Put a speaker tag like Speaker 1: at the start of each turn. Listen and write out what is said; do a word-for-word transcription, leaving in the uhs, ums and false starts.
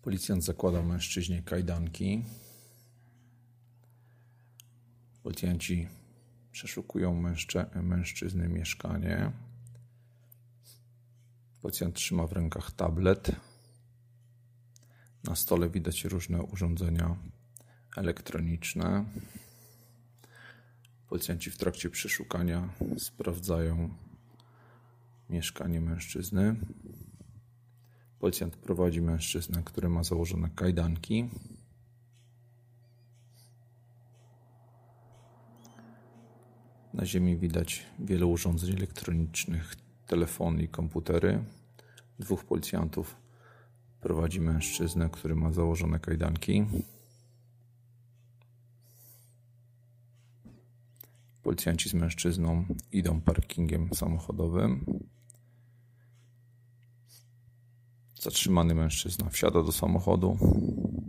Speaker 1: Policjant zakłada mężczyźnie kajdanki. Policjanci przeszukują mężczę- mężczyzny mieszkanie. Policjant trzyma w rękach tablet. Na stole widać różne urządzenia elektroniczne. Policjanci w trakcie przeszukania sprawdzają mieszkanie mężczyzny. Policjant prowadzi mężczyznę, który ma założone kajdanki. Na ziemi widać wiele urządzeń elektronicznych, telefony i komputery. Dwóch policjantów prowadzi mężczyznę, który ma założone kajdanki. Policjanci z mężczyzną idą parkingiem samochodowym. Zatrzymany mężczyzna wsiada do samochodu.